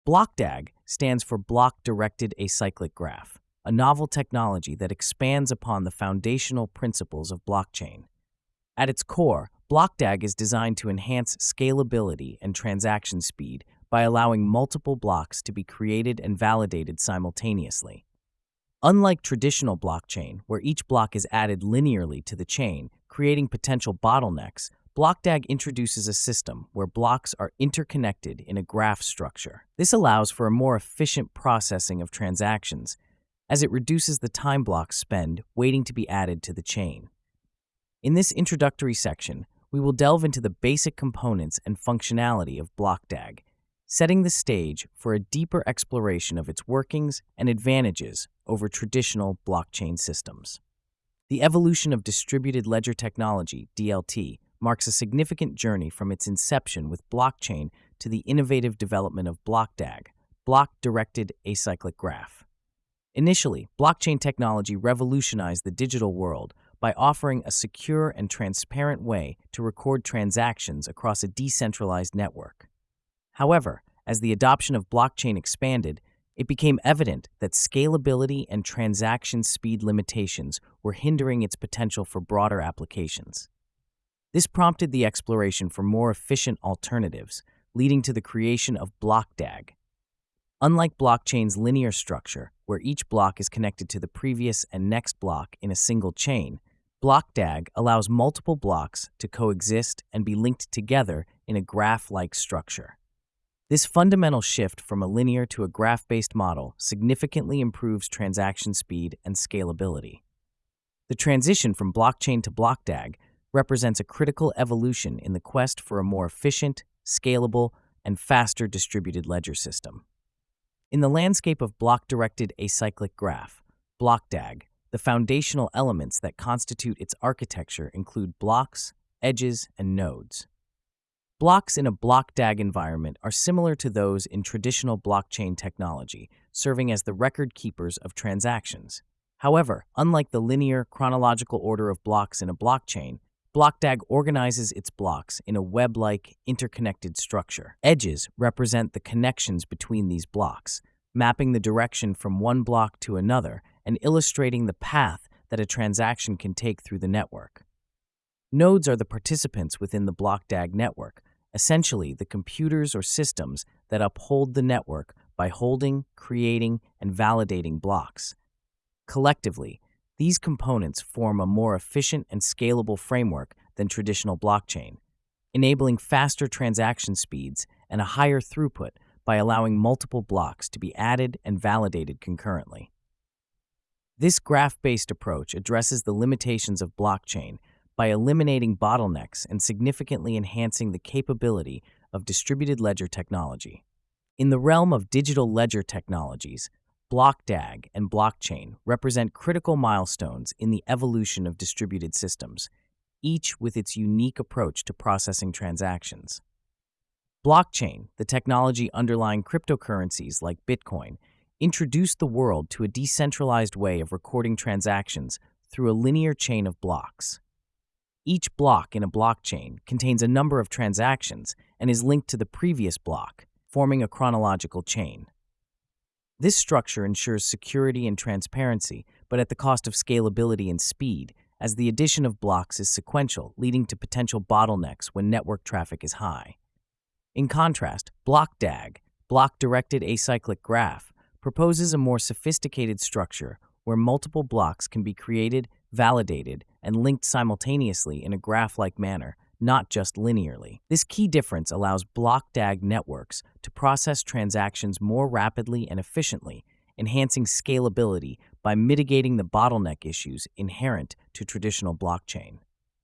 BlockDAG stands for Block-Directed Acyclic Graph, a novel technology that expands upon the foundational principles of blockchain. At its core, BlockDAG is designed to enhance scalability and transaction speed by allowing multiple blocks to be created and validated simultaneously. Unlike traditional blockchain, where each block is added linearly to the chain, creating potential bottlenecks, BlockDAG introduces a system where blocks are interconnected in a graph structure. This allows for a more efficient processing of transactions, as it reduces the time blocks spent waiting to be added to the chain. In this introductory section, we will delve into the basic components and functionality of BlockDAG, setting the stage for a deeper exploration of its workings and advantages over traditional blockchain systems. The evolution of distributed ledger technology, DLT, marks a significant journey from its inception with blockchain to the innovative development of BlockDAG, Block-Directed Acyclic Graph. Initially, blockchain technology revolutionized the digital world by offering a secure and transparent way to record transactions across a decentralized network. However, as the adoption of blockchain expanded, it became evident that scalability and transaction speed limitations were hindering its potential for broader applications. This prompted the exploration for more efficient alternatives, leading to the creation of BlockDAG. Unlike blockchain's linear structure, where each block is connected to the previous and next block in a single chain, BlockDAG allows multiple blocks to coexist and be linked together in a graph-like structure. This fundamental shift from a linear to a graph-based model significantly improves transaction speed and scalability. The transition from blockchain to BlockDAG represents a critical evolution in the quest for a more efficient, scalable, and faster distributed ledger system. In the landscape of block-directed acyclic graph, BlockDAG, the foundational elements that constitute its architecture include blocks, edges, and nodes. Blocks in a BlockDAG environment are similar to those in traditional blockchain technology, serving as the record keepers of transactions. However, unlike the linear, chronological order of blocks in a blockchain, BlockDAG organizes its blocks in a web-like, interconnected structure. Edges represent the connections between these blocks, mapping the direction from one block to another and illustrating the path that a transaction can take through the network. Nodes are the participants within the BlockDAG network, essentially the computers or systems that uphold the network by holding, creating, and validating blocks. Collectively, these components form a more efficient and scalable framework than traditional blockchain, enabling faster transaction speeds and a higher throughput by allowing multiple blocks to be added and validated concurrently. This graph-based approach addresses the limitations of blockchain by eliminating bottlenecks and significantly enhancing the capability of distributed ledger technology. In the realm of digital ledger technologies, BlockDAG and blockchain represent critical milestones in the evolution of distributed systems, each with its unique approach to processing transactions. Blockchain, the technology underlying cryptocurrencies like Bitcoin, introduced the world to a decentralized way of recording transactions through a linear chain of blocks. Each block in a blockchain contains a number of transactions and is linked to the previous block, forming a chronological chain. This structure ensures security and transparency, but at the cost of scalability and speed, as the addition of blocks is sequential, leading to potential bottlenecks when network traffic is high. In contrast, BlockDAG, Block-Directed Acyclic Graph, proposes a more sophisticated structure where multiple blocks can be created, validated, and linked simultaneously in a graph-like manner, not just linearly. This key difference allows BlockDAG networks to process transactions more rapidly and efficiently, enhancing scalability by mitigating the bottleneck issues inherent to traditional blockchain.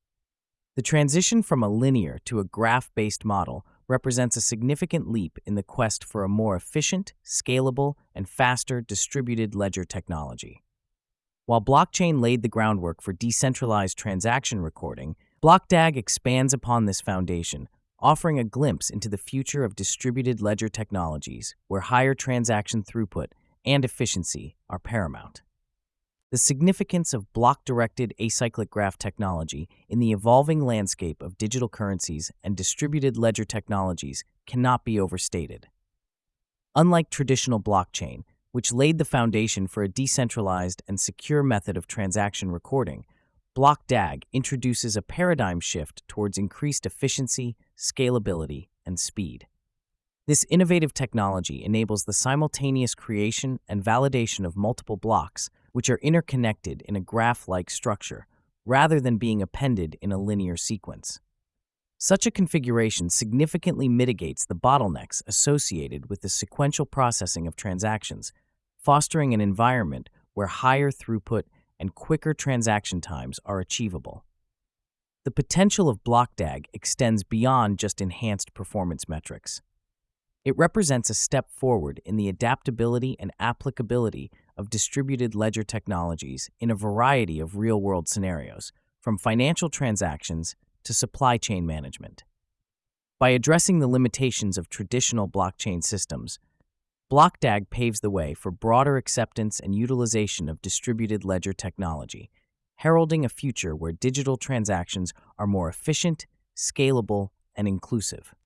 The transition from a linear to a graph-based model represents a significant leap in the quest for a more efficient, scalable, and faster distributed ledger technology. While blockchain laid the groundwork for decentralized transaction recording, BlockDAG expands upon this foundation, offering a glimpse into the future of distributed ledger technologies where higher transaction throughput and efficiency are paramount. The significance of block-directed acyclic graph technology in the evolving landscape of digital currencies and distributed ledger technologies cannot be overstated. Unlike traditional blockchain, which laid the foundation for a decentralized and secure method of transaction recording, BlockDAG introduces a paradigm shift towards increased efficiency, scalability, and speed. This innovative technology enables the simultaneous creation and validation of multiple blocks, which are interconnected in a graph-like structure, rather than being appended in a linear sequence. Such a configuration significantly mitigates the bottlenecks associated with the sequential processing of transactions, fostering an environment where higher throughput and quicker transaction times are achievable. The potential of BlockDAG extends beyond just enhanced performance metrics. It represents a step forward in the adaptability and applicability of distributed ledger technologies in a variety of real-world scenarios, from financial transactions to supply chain management. By addressing the limitations of traditional blockchain systems, BlockDAG paves the way for broader acceptance and utilization of distributed ledger technology, heralding a future where digital transactions are more efficient, scalable, and inclusive.